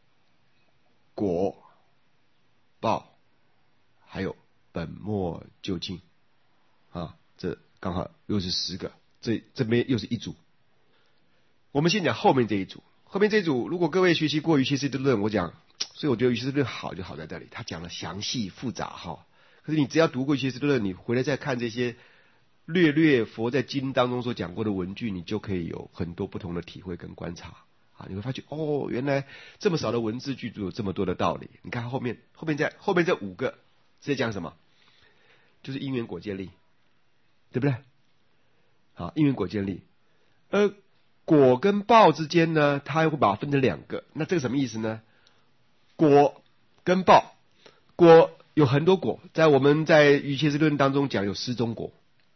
果、报，还有本末究竟这刚好又是10个，这边又是一组。我们先讲后面这一组。后面这一组，如果各位学习过瑜伽师地论，我讲，所以我觉得瑜伽师地论好就好在这里，他讲了详细复杂可是你只要读过瑜伽师地论，你回来再看这些略佛在经当中所讲过的文句，你就可以有很多不同的体会跟观察你会发觉原来这么少的文字句就有这么多的道理。你看后面这5个是在讲什么？就是因缘果见力，对不对？好，因缘果见力，果跟报之间呢，它会把它分成2个。那这个什么意思呢？果跟报，果有很多果，我们在瑜伽师论当中讲有10种果，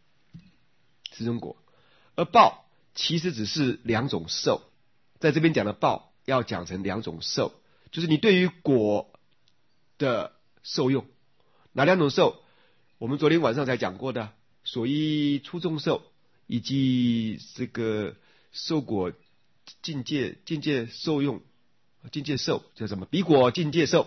而报其实只是2种受，在这边讲的报要讲成2种受，就是你对于果的受用。哪2种受？我们昨天晚上才讲过的所依初众受，以及这个受果境界受用，境界受叫什么？彼果境界受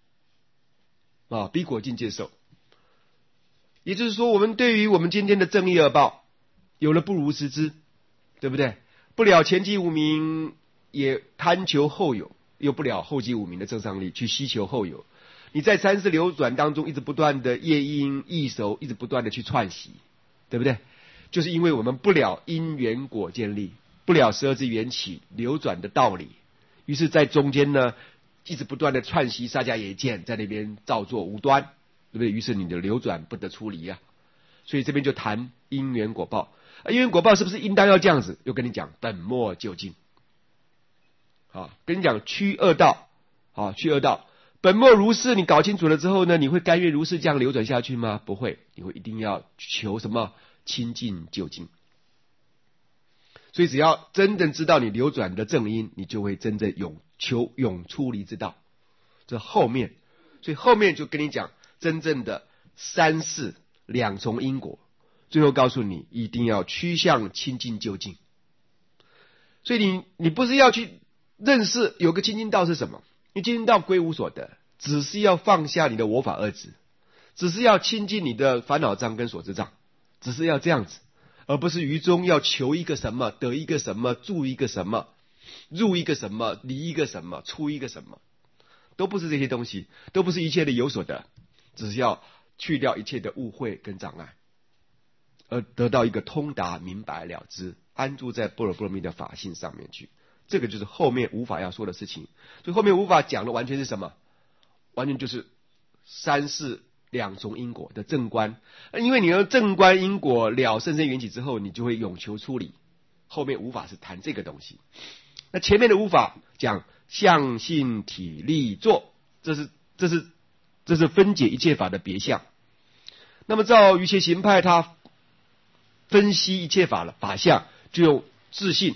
彼果境界受。也就是说，我们对于我们今天的正业恶报有了不如实知，对不对？不了前期无明，也贪求后有，又不了后期无明的正上力去希求后有。你在三世流转当中一直不断的业因异熟，一直不断的去串习，对不对？就是因为我们不了因缘果见力，不了12支缘起流转的道理，于是在中间呢一直不断的串习沙迦耶见，在那边造作无端，对不对？于是你的流转不得出离所以这边就谈因缘果报。因缘果报是不是应当要这样子？又跟你讲本末究竟跟你讲趋恶道本末如是，你搞清楚了之后呢，你会甘愿如是这样流转下去吗？不会，你会一定要求什么？清净究竟。所以只要真正知道你流转的正因，你就会真正求永出离之道。这后面，所以后面就跟你讲真正的3世2重因果，最后告诉你一定要趋向清净究竟。所以你不是要去认识有个清净道是什么，因为清净道归无所得，只是要放下你的我法二执，只是要清净你的烦恼障跟所知障，只是要这样子，而不是于中要求一个什么，得一个什么，住一个什么，入一个什么，离一个什么，出一个什么，都不是这些东西，都不是一切的有所得，只是要去掉一切的误会跟障碍，而得到一个通达明白了知，安住在般若波罗蜜的法性上面去。这个就是后面无法要说的事情。所以后面无法讲的完全是什么？完全就是3世2重因果的正观。因为你要正观因果了甚深缘起之后，你就会永求出离。后面无法是谈这个东西。那前面的无法讲相性体力作，这是分解一切法的别相。那么照瑜伽行派，他分析一切法的法相，就用自性，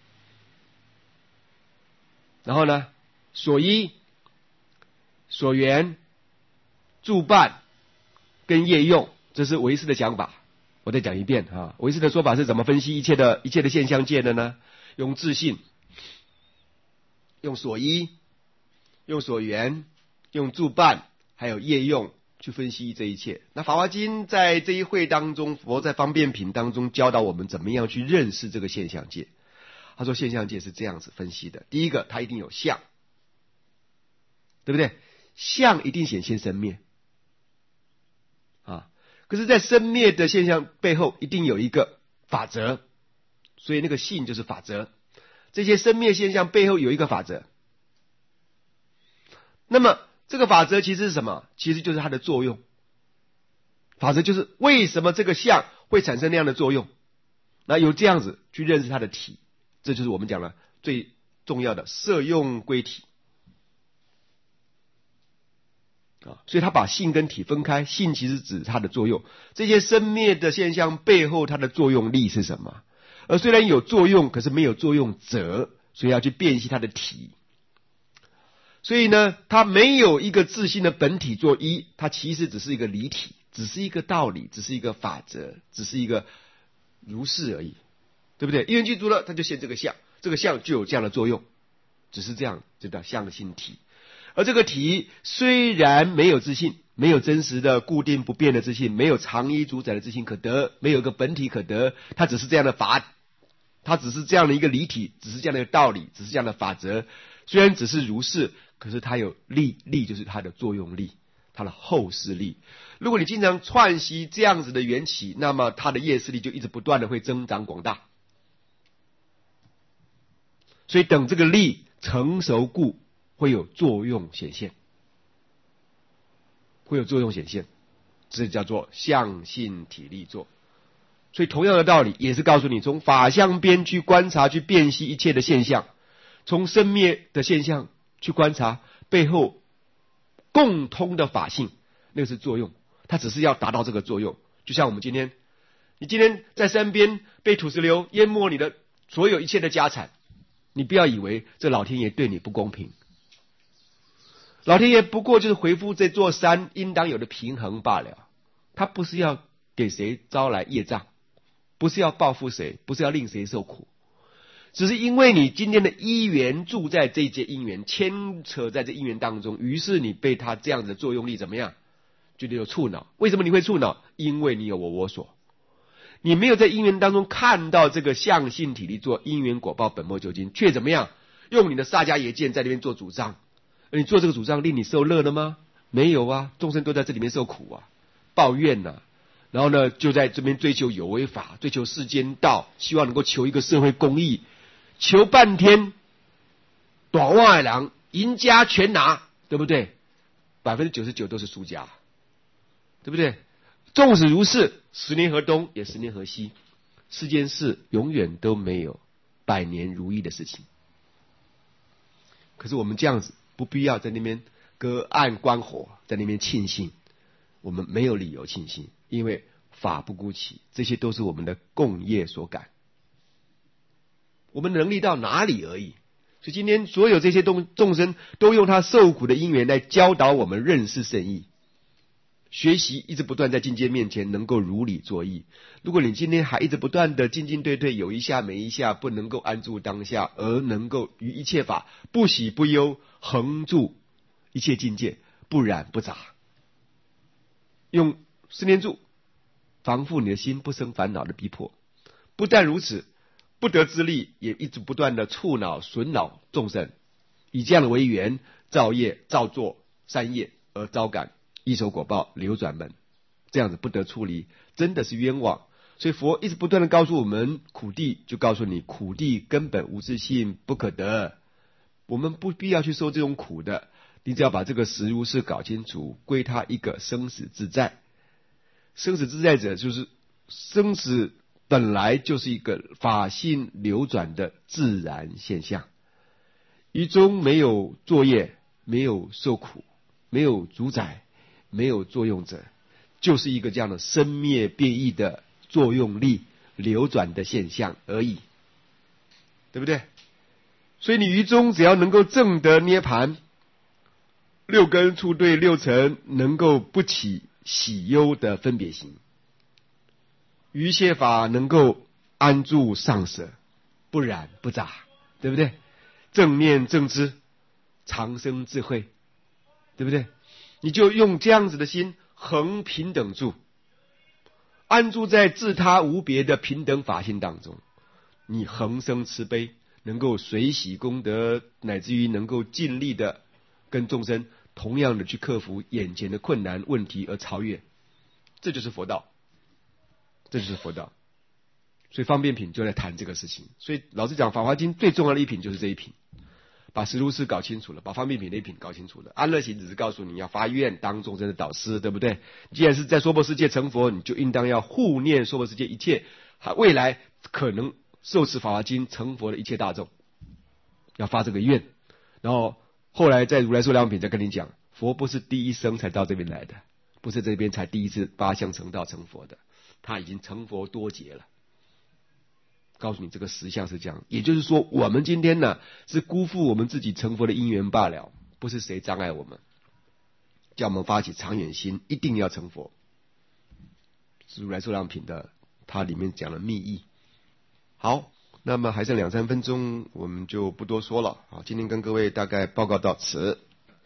然后呢，所依、所缘、助伴跟业用，这是唯识的讲法。我再讲一遍唯识的说法是怎么分析一切的现象界的呢？用自性，用所依，用所缘，用助伴，还有业用去分析这一切。那法华经在这一会当中，佛在方便品当中教导我们怎么样去认识这个现象界。他说现象界是这样子分析的：第一个，它一定有相，对不对？ 相一定显现生灭啊。可是，在生灭的现象背后，一定有一个法则，所以那个性就是法则。这些生灭现象背后有一个法则。那么，这个法则其实是什么？其实就是它的作用。法则就是为什么这个相会产生那样的作用。那由这样子去认识它的体，这就是我们讲的最重要的摄用归体啊。所以他把性跟体分开，性其实指它的作用。这些生灭的现象背后，它的作用力是什么？而虽然有作用，可是没有作用者，所以要去辨析它的体。所以呢，它没有一个自性的本体做一，它其实只是一个离体，只是一个道理，只是一个法则，只是一个如是而已，对不对？因缘具足了，它就现这个相，这个相就有这样的作用，只是这样，就叫相性体。而这个体虽然没有自性，没有真实的固定不变的自性，没有常依主宰的自性可得，没有一个本体可得，它只是这样的法，它只是这样的一个离体，只是这样的一个道理，只是这样的法则。虽然只是如是，可是它有力，力就是它的作用力，它的后视力。如果你经常串习这样子的缘起，那么它的业视力就一直不断的会增长广大。所以等这个力成熟故，会有作用显现，会有作用显现，这叫做相性体力作。所以同样的道理，也是告诉你，从法相边去观察，去辨析一切的现象，从生灭的现象去观察背后共通的法性，那个是作用，它只是要达到这个作用。就像我们今天，你今天在山边被土石流淹没你的所有一切的家产，你不要以为这老天爷对你不公平，老天爷不过就是回复这座山应当有的平衡罢了，他不是要给谁招来业障，不是要报复谁，不是要令谁受苦，只是因为你今天的因缘住在这一些因缘，牵扯在这因缘当中，于是你被他这样的作用力怎么样，觉得有触恼。为什么你会触恼？因为你有我所，你没有在因缘当中看到这个相性体力做因缘果报本末究竟，却怎么样用你的萨迦耶见在那边做主张。而你做这个主张令你受乐了吗？没有啊，众生都在这里面受苦啊，抱怨啊，然后呢就在这边追求有为法，追求世间道，希望能够求一个社会公义，求半天短袜的人赢家全拿，对不对？99%都是输家，对不对？纵使如是，10年河东也10年河西，世间事永远都没有百年如意的事情。可是我们这样子不必要在那边隔岸观火，在那边庆幸，我们没有理由庆幸，因为法不孤起，这些都是我们的共业所感，我们能力到哪里而已。所以今天所有这些众生都用他受苦的因缘来教导我们认识圣义，学习一直不断在境界面前能够如理作意。如果你今天还一直不断的进进退退，有一下没一下，不能够安住当下，而能够于一切法不喜不忧，恒住一切境界，不染不杂，用四念住防护你的心不生烦恼的逼迫。不但如此，不得之力也一直不断的触恼损恼众生，以这样的为缘，造业造作善业，而招感一手果报流转门，这样子不得出离，真的是冤枉。所以佛一直不断的告诉我们，苦地就告诉你，苦地根本无自性，不可得，我们不必要去受这种苦的，你只要把这个实如是搞清楚，归他一个生死自在。生死自在者就是生死本来就是一个法性流转的自然现象，于中没有作业，没有受苦，没有主宰，没有作用者，就是一个这样的生灭变异的作用力流转的现象而已，对不对？所以你于中只要能够证得涅盘，六根触对六尘能够不起喜忧的分别心，于一切法能够安住上舍，不染不杂，对不对？正念正知，长生智慧，对不对？你就用这样子的心恒平等住，安住在自他无别的平等法性当中，你恒生慈悲，能够随喜功德，乃至于能够尽力的跟众生同样的去克服眼前的困难问题而超越，这就是佛道，这就是佛道。所以方便品就在谈这个事情。所以老实讲，《法华经》最重要的一品就是这一品，把实如是搞清楚了，把方便品那一品搞清楚了。安乐行只是告诉你要发愿当众生的导师，对不对？既然是在娑婆世界成佛，你就应当要护念娑婆世界一切未来可能受持《法华经》成佛的一切大众，要发这个愿。然后后来在如来寿量品再跟你讲，佛不是第一生才到这边来的，不是这边才第一次八相成道成佛的，他已经成佛多劫了。告诉你这个实相是这样，也就是说我们今天呢是辜负我们自己成佛的因缘罢了，不是谁障碍我们，叫我们发起长远心，一定要成佛。是如来寿量品的它里面讲的密意。好，那么还剩2-3分钟，我们就不多说了。好，今天跟各位大概报告到此。